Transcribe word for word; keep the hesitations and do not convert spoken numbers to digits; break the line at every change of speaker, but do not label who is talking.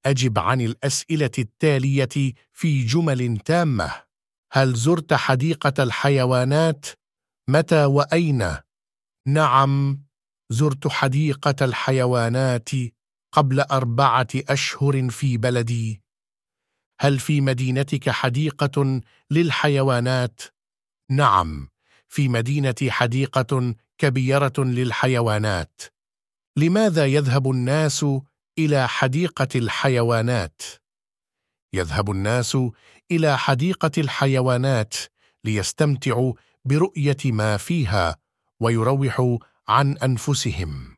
أجب عن الأسئلة التالية في جمل تامة. هل زرت حديقة الحيوانات؟ متى وأين؟ نعم، زرت حديقة الحيوانات قبل أربعة أشهر في بلدي. هل في مدينتك حديقة للحيوانات؟ نعم، في مدينتي حديقة كبيرة للحيوانات. لماذا يذهب الناس إلى حديقة الحيوانات؟ يذهب الناس إلى حديقة الحيوانات ليستمتعوا برؤية ما فيها ويروحوا عن أنفسهم.